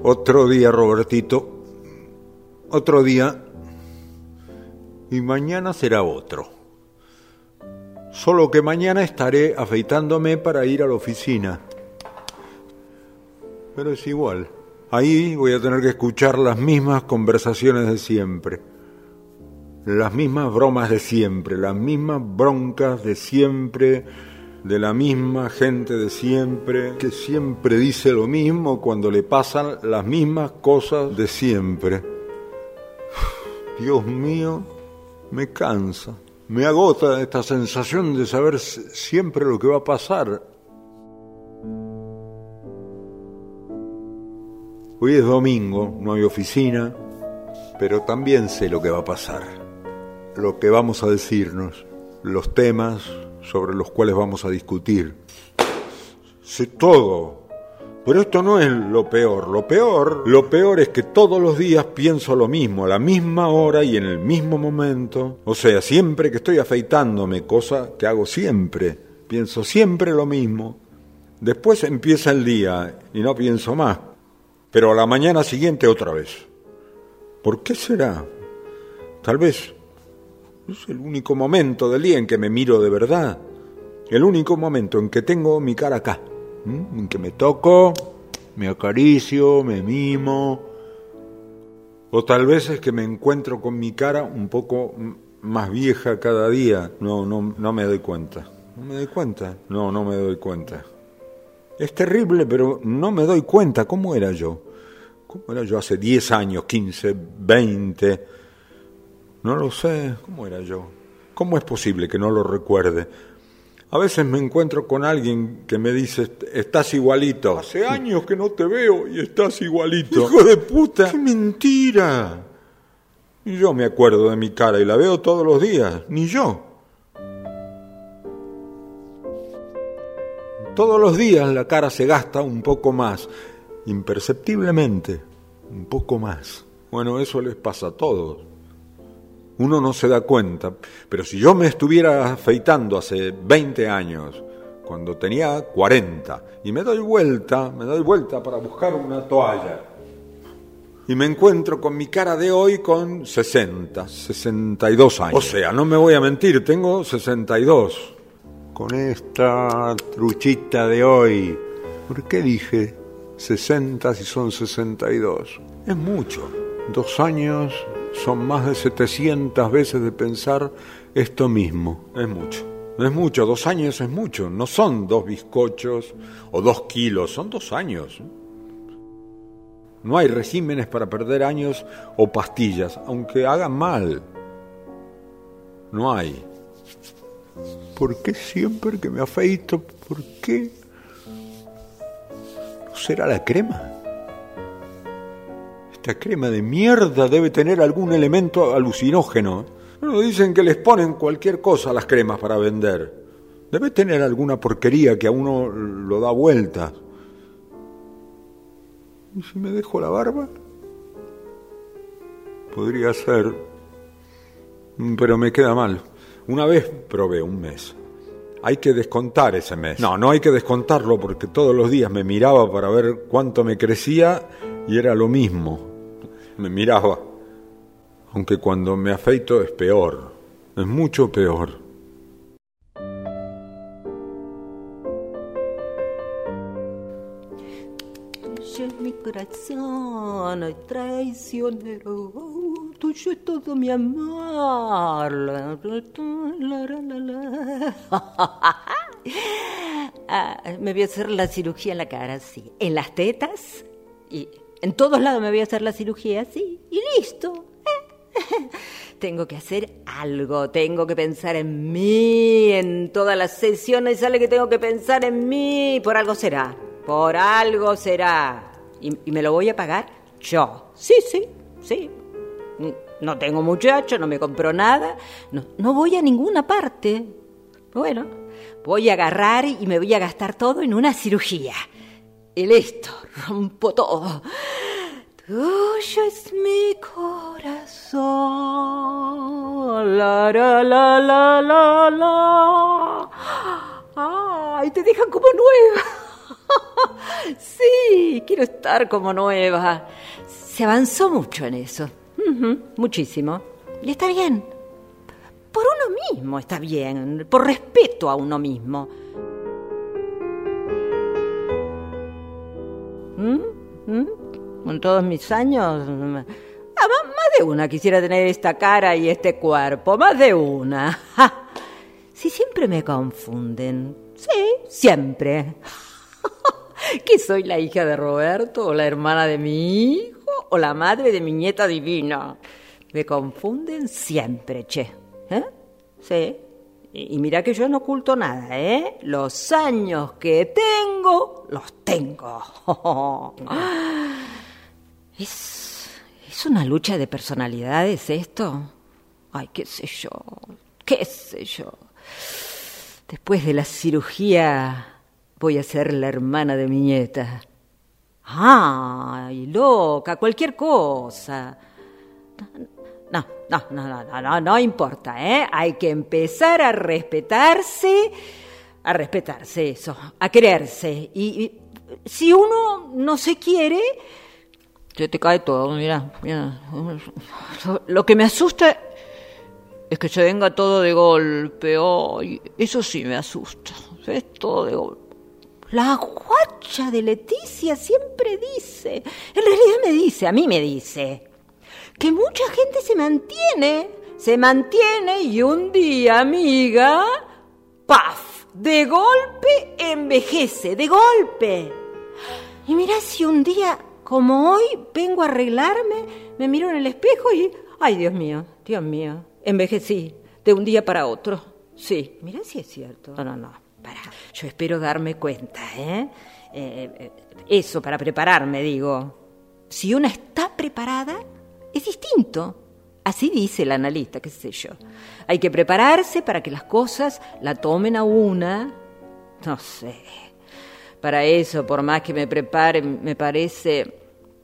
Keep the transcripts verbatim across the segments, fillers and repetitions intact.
Otro día, Robertito, otro día, y mañana será otro. Solo que mañana estaré afeitándome para ir a la oficina. Pero es igual. Ahí voy a tener que escuchar las mismas conversaciones de siempre, las mismas bromas de siempre, las mismas broncas de siempre, de la misma gente de siempre, que siempre dice lo mismo cuando le pasan las mismas cosas de siempre. Dios mío, me cansa, me agota esta sensación de saber siempre lo que va a pasar. Hoy es domingo, no hay oficina, pero también sé lo que va a pasar, lo que vamos a decirnos, los temas sobre los cuales vamos a discutir. Sé todo, pero esto no es lo peor. Lo peor, lo peor es que todos los días pienso lo mismo, a la misma hora y en el mismo momento. O sea, siempre que estoy afeitándome, cosa que hago siempre, pienso siempre lo mismo. Después empieza el día y no pienso más, pero a la mañana siguiente otra vez. ¿Por qué será? Tal vez es el único momento del día en que me miro de verdad, el único momento en que tengo mi cara acá, ¿m? En que me toco, me acaricio, me mimo. O tal vez es que me encuentro con mi cara un poco más vieja cada día. No, no, no me doy cuenta. No me doy cuenta. No, no me doy cuenta. Es terrible, pero no me doy cuenta. ¿Cómo era yo? ¿Cómo era yo hace diez años, quince, veinte? No lo sé. ¿Cómo era yo? ¿Cómo es posible que no lo recuerde? A veces me encuentro con alguien que me dice, estás igualito. Hace años que no te veo y estás igualito. ¡Hijo de puta! ¡Qué mentira! Y yo me acuerdo de mi cara y la veo todos los días. Ni yo. Todos los días la cara se gasta un poco más, imperceptiblemente, un poco más. Bueno, eso les pasa a todos. Uno no se da cuenta, pero si yo me estuviera afeitando hace veinte años, cuando tenía cuarenta, y me doy vuelta, me doy vuelta para buscar una toalla, y me encuentro con mi cara de hoy con sesenta, sesenta y dos años. O sea, no me voy a mentir, tengo sesenta y dos. Con esta truchita de hoy. ¿Por qué dije sesenta si son sesenta y dos? Es mucho. Dos años son más de setecientas veces de pensar esto mismo. Es mucho. No es mucho, dos años es mucho. No son dos bizcochos o dos kilos, son dos años. No hay regímenes para perder años o pastillas, aunque hagan mal. No hay. ¿Por qué siempre que me afeito? ¿Por qué? ¿No será la crema? Esta crema de mierda debe tener algún elemento alucinógeno. Bueno, dicen que les ponen cualquier cosa a las cremas para vender. Debe tener alguna porquería que a uno lo da vueltas. ¿Y si me dejo la barba? Podría ser, pero me queda mal. Una vez probé un mes. Hay que descontar ese mes. No, no hay que descontarlo porque todos los días me miraba para ver cuánto me crecía y era lo mismo. Me miraba. Aunque cuando me afeito es peor. Es mucho peor. Tuyo es mi corazón, ay, traicionero. Tuyo es todo mi amor. La, la, la, la, la. Ah, me voy a hacer la cirugía en la cara, sí. En las tetas y en todos lados me voy a hacer la cirugía, sí. Y listo. Tengo que hacer algo, tengo que pensar en mí. En todas las sesiones sale que tengo que pensar en mí. Por algo será, por algo será. ¿Y, y me lo voy a pagar? Yo. Sí, sí, sí. No tengo muchacho, no me compro nada, no, no voy a ninguna parte. Bueno, voy a agarrar y me voy a gastar todo en una cirugía. Y listo, rompo todo. Tuyo es mi corazón. La, la, la, la, la, la. Ay, te dejan como nueva. Sí, quiero estar como nueva. Se avanzó mucho en eso. Uh-huh, muchísimo. Y está bien. Por uno mismo está bien. Por respeto a uno mismo. ¿Mm? ¿Mm? Con todos mis años... Ah, más de una quisiera tener esta cara y este cuerpo. Más de una. ¡Ja! Si siempre me confunden. Sí, siempre. ¿Que soy la hija de Roberto o la hermana de mi hijo o la madre de mi nieta divina? Me confunden siempre, che. ¿Eh? Sí. Y, y mira que yo no oculto nada, ¿eh? Los años que tengo, los tengo. ¿Es, ¿Es una lucha de personalidades esto? Ay, qué sé yo, qué sé yo. Después de la cirugía... voy a ser la hermana de mi nieta. ¡Ay, loca! Cualquier cosa. No, no, no, no, no, no, no importa, ¿eh? Hay que empezar a respetarse, a respetarse eso, a quererse. Y, y si uno no se quiere, se te cae todo, mira, mira. Lo que me asusta es que se venga todo de golpe. Oh, eso sí me asusta. Es todo de golpe. La guacha de Leticia siempre dice, en realidad me dice, a mí me dice, que mucha gente se mantiene, se mantiene y un día, amiga, ¡paf! De golpe envejece, de golpe. Y mirá si un día, como hoy, vengo a arreglarme, me miro en el espejo y, ay, Dios mío, Dios mío, envejecí de un día para otro. Sí, mirá si es cierto. No, no, no. Para. Yo espero darme cuenta, ¿eh? ¿eh? Eso, para prepararme, digo. Si una está preparada, es distinto. Así dice el analista, qué sé yo. Hay que prepararse para que las cosas la tomen a una. No sé. Para eso, por más que me prepare, me parece...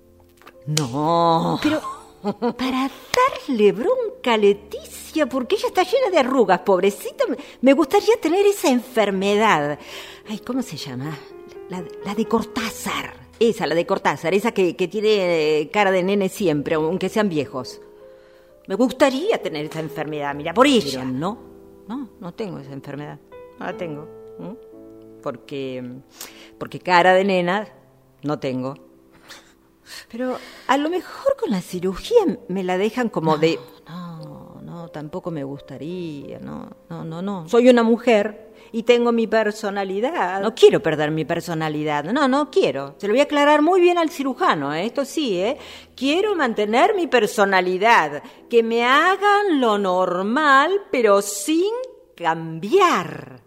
No. Pero para darle bronca a Leticia, porque ella está llena de arrugas, pobrecita, me gustaría tener esa enfermedad. Ay, ¿cómo se llama? La, la de Cortázar. Esa, la de Cortázar, esa que, que tiene cara de nene siempre, aunque sean viejos. Me gustaría tener esa enfermedad, mira, por ella. Pero no, no, no tengo esa enfermedad. No la tengo. ¿Mm? Porque, porque cara de nena no tengo. Pero a lo mejor con la cirugía me la dejan como no, de... No, no, tampoco me gustaría, no, no, no, no. Soy una mujer y tengo mi personalidad. No quiero perder mi personalidad, no, no quiero. Se lo voy a aclarar muy bien al cirujano, ¿eh? Esto sí, ¿eh? Quiero mantener mi personalidad, que me hagan lo normal, pero sin cambiar.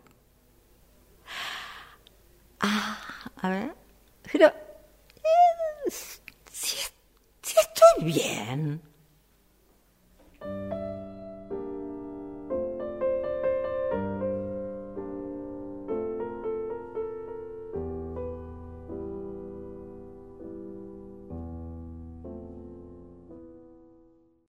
Ah, a ver, pero... Eh, Si, si estoy bien.